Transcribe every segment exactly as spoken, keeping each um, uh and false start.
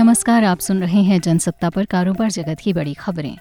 नमस्कार, आप सुन रहे हैं जनसत्ता पर कारोबार जगत की बड़ी खबरें।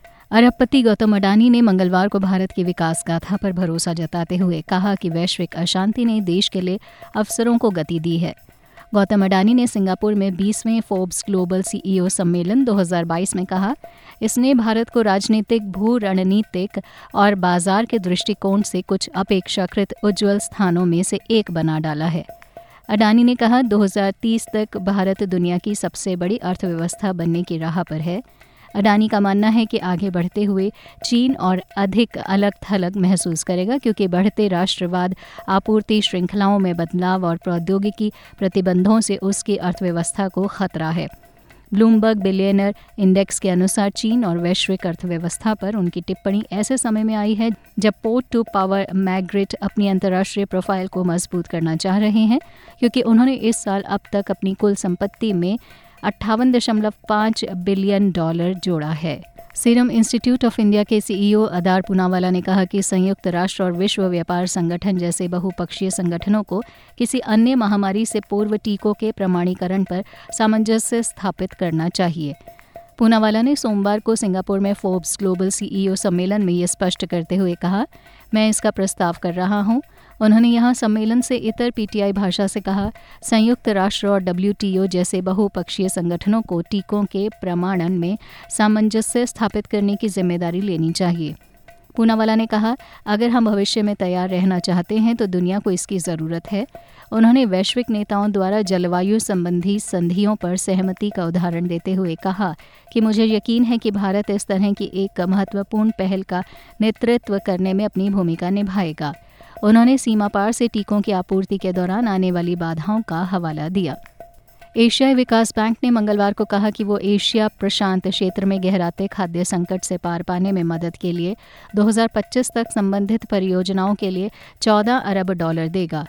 अरबपति गौतम अडानी ने मंगलवार को भारत की विकास गाथा पर भरोसा जताते हुए कहा कि वैश्विक अशांति ने देश के लिए अवसरों को गति दी है। गौतम अडानी ने सिंगापुर में बीसवें फोर्ब्स ग्लोबल सीईओ सम्मेलन दो हज़ार बाईस में कहा, इसने भारत को राजनीतिक, भू रणनीतिक और बाजार के दृष्टिकोण से कुछ अपेक्षाकृत उज्ज्वल स्थानों में से एक बना डाला है। अडानी ने कहा, दो हज़ार तीस तक भारत दुनिया की सबसे बड़ी अर्थव्यवस्था बनने की राह पर है। अडानी का मानना है कि आगे बढ़ते हुए चीन और अधिक अलग थलग महसूस करेगा, क्योंकि बढ़ते राष्ट्रवाद, आपूर्ति श्रृंखलाओं में बदलाव और प्रौद्योगिकी प्रतिबंधों से उसकी अर्थव्यवस्था को खतरा है। ब्लूमबर्ग बिलियनर इंडेक्स के अनुसार चीन और वैश्विक अर्थव्यवस्था पर उनकी टिप्पणी ऐसे समय में आई है जब पोर्ट टू पावर मैग्रेट अपनी अंतर्राष्ट्रीय प्रोफाइल को मजबूत करना चाह रहे हैं, क्योंकि उन्होंने इस साल अब तक अपनी कुल संपत्ति में अट्ठावन दशमलव पाँच बिलियन डॉलर जोड़ा है। सीरम इंस्टीट्यूट ऑफ इंडिया के सीईओ अदार पूनावाला ने कहा कि संयुक्त राष्ट्र और विश्व व्यापार संगठन जैसे बहुपक्षीय संगठनों को किसी अन्य महामारी से पूर्व टीकों के प्रमाणीकरण पर सामंजस्य स्थापित करना चाहिए। पूनावाला ने सोमवार को सिंगापुर में फोर्ब्स ग्लोबल सीईओ सम्मेलन में ये स्पष्ट करते हुए कहा, मैं इसका प्रस्ताव कर रहा हूँ। उन्होंने यहाँ सम्मेलन से इतर पीटीआई भाषा से कहा, संयुक्त राष्ट्र और डब्ल्यूटीओ जैसे बहुपक्षीय संगठनों को टीकों के प्रमाणन में सामंजस्य स्थापित करने की जिम्मेदारी लेनी चाहिए। पूनावाला ने कहा, अगर हम भविष्य में तैयार रहना चाहते हैं तो दुनिया को इसकी ज़रूरत है। उन्होंने वैश्विक नेताओं द्वारा जलवायु संबंधी संधियों पर सहमति का उदाहरण देते हुए कहा कि मुझे यकीन है कि भारत इस तरह की एक महत्वपूर्ण पहल का नेतृत्व करने में अपनी भूमिका निभाएगा। उन्होंने सीमा पार से टीकों की आपूर्ति के दौरान आने वाली बाधाओं का हवाला दिया। एशियाई विकास बैंक ने मंगलवार को कहा कि वो एशिया प्रशांत क्षेत्र में गहराते खाद्य संकट से पार पाने में मदद के लिए दो हज़ार पच्चीस तक संबंधित परियोजनाओं के लिए चौदह अरब डॉलर देगा।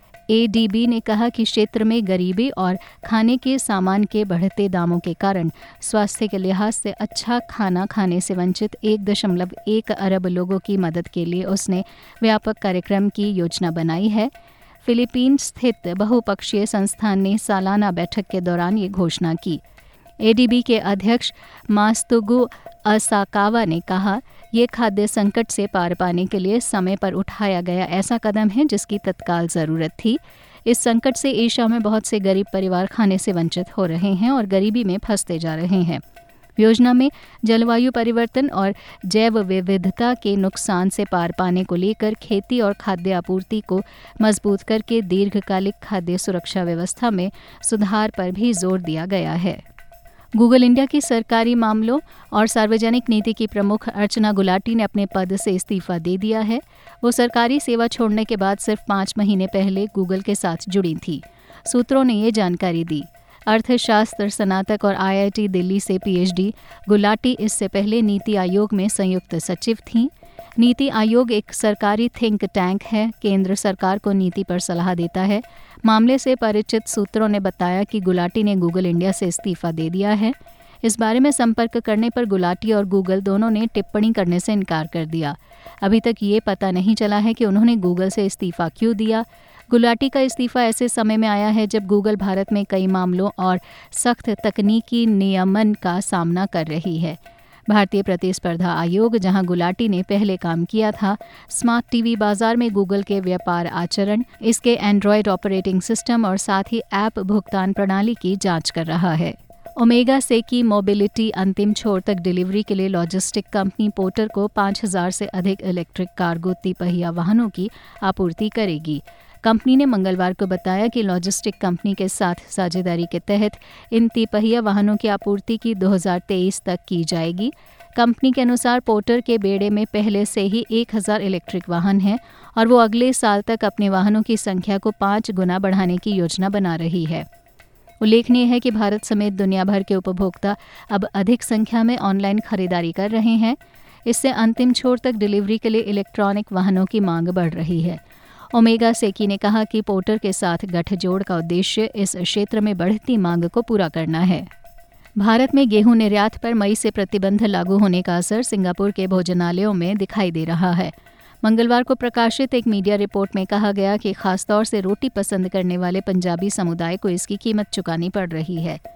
एडीबी ने कहा कि क्षेत्र में गरीबी और खाने के सामान के बढ़ते दामों के कारण स्वास्थ्य के लिहाज से अच्छा खाना खाने से वंचित एक दशमलव एक अरब लोगों की मदद के लिए उसने व्यापक कार्यक्रम की योजना बनाई है। फिलीपीन स्थित बहुपक्षीय संस्थान ने सालाना बैठक के दौरान ये घोषणा की। एडीबी के अध्यक्ष मास्तुगु असाकावा ने कहा, ये खाद्य संकट से पार पाने के लिए समय पर उठाया गया ऐसा कदम है जिसकी तत्काल ज़रूरत थी। इस संकट से एशिया में बहुत से गरीब परिवार खाने से वंचित हो रहे हैं और गरीबी में फंसते जा रहे हैं। योजना में जलवायु परिवर्तन और जैव विविधता के नुकसान से पार पाने को लेकर खेती और खाद्य आपूर्ति को मजबूत करके दीर्घकालिक खाद्य सुरक्षा व्यवस्था में सुधार पर भी जोर दिया गया है। गूगल इंडिया की सरकारी मामलों और सार्वजनिक नीति की प्रमुख अर्चना गुलाटी ने अपने पद से इस्तीफा दे दिया है। वो सरकारी सेवा छोड़ने के बाद सिर्फ पाँच महीने पहले गूगल के साथ जुड़ी थी। सूत्रों ने ये जानकारी दी। अर्थशास्त्र स्नातक और आईआईटी दिल्ली से पीएचडी गुलाटी इससे पहले नीति आयोग में संयुक्त सचिव थीं। नीति आयोग एक सरकारी थिंक टैंक है, केंद्र सरकार को नीति पर सलाह देता है। मामले से परिचित सूत्रों ने बताया कि गुलाटी ने गूगल इंडिया से इस्तीफा दे दिया है। इस बारे में संपर्क करने पर गुलाटी और गूगल दोनों ने टिप्पणी करने से इनकार कर दिया। अभी तक ये पता नहीं चला है कि उन्होंने गूगल से इस्तीफा क्यों दिया। गुलाटी का इस्तीफा ऐसे समय में आया है जब गूगल भारत में कई मामलों और सख्त तकनीकी नियमन का सामना कर रही है। भारतीय प्रतिस्पर्धा आयोग, जहां गुलाटी ने पहले काम किया था, स्मार्ट टीवी बाजार में गूगल के व्यापार आचरण, इसके एंड्रॉयड ऑपरेटिंग सिस्टम और साथ ही ऐप भुगतान प्रणाली की जांच कर रहा है। ओमेगा सेकी मोबिलिटी अंतिम छोर तक डिलीवरी के लिए लॉजिस्टिक कंपनी पोर्टर को पाँच हज़ार से अधिक इलेक्ट्रिक कार्गो तिपहिया वाहनों की आपूर्ति करेगी। कंपनी ने मंगलवार को बताया कि लॉजिस्टिक कंपनी के साथ साझेदारी के तहत इन तिपहिया वाहनों की आपूर्ति की दो हज़ार तेईस तक की जाएगी। कंपनी के अनुसार पोर्टर के बेड़े में पहले से ही एक हज़ार इलेक्ट्रिक वाहन हैं और वो अगले साल तक अपने वाहनों की संख्या को पाँच गुना बढ़ाने की योजना बना रही है। उल्लेखनीय है कि भारत समेत दुनिया भर के उपभोक्ता अब अधिक संख्या में ऑनलाइन खरीदारी कर रहे हैं। इससे अंतिम छोर तक डिलीवरी के लिए इलेक्ट्रॉनिक वाहनों की मांग बढ़ रही है। ओमेगा सेकी ने कहा कि पोर्टर के साथ गठजोड़ का उद्देश्य इस क्षेत्र में बढ़ती मांग को पूरा करना है। भारत में गेहूं निर्यात पर मई से प्रतिबंध लागू होने का असर सिंगापुर के भोजनालयों में दिखाई दे रहा है। मंगलवार को प्रकाशित एक मीडिया रिपोर्ट में कहा गया कि खासतौर से रोटी पसंद करने वाले पंजाबी समुदाय को इसकी कीमत चुकानी पड़ रही है।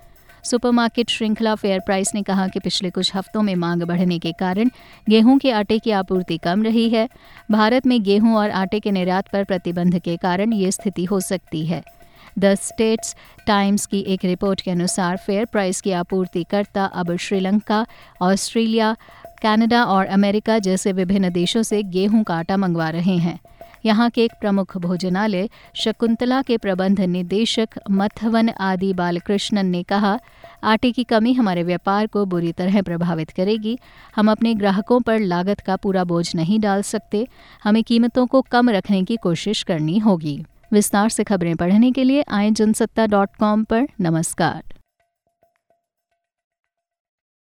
सुपरमार्केट श्रृंखला फेयर प्राइस ने कहा कि पिछले कुछ हफ्तों में मांग बढ़ने के कारण गेहूं के आटे की आपूर्ति कम रही है। भारत में गेहूं और आटे के निर्यात पर प्रतिबंध के कारण ये स्थिति हो सकती है। द स्टेट्स टाइम्स की एक रिपोर्ट के अनुसार फेयर प्राइस की आपूर्तिकर्ता अब श्रीलंका, ऑस्ट्रेलिया, कनाडा और अमेरिका जैसे विभिन्न देशों से गेहूं का आटा मंगवा रहे हैं। यहाँ के एक प्रमुख भोजनालय शकुंतला के प्रबंध निदेशक मथवन आदि बालकृष्णन ने कहा, आटे की कमी हमारे व्यापार को बुरी तरह प्रभावित करेगी। हम अपने ग्राहकों पर लागत का पूरा बोझ नहीं डाल सकते। हमें कीमतों को कम रखने की कोशिश करनी होगी। विस्तार से खबरें पढ़ने के लिए आए जनसत्ता डॉट कॉम पर। नमस्कार।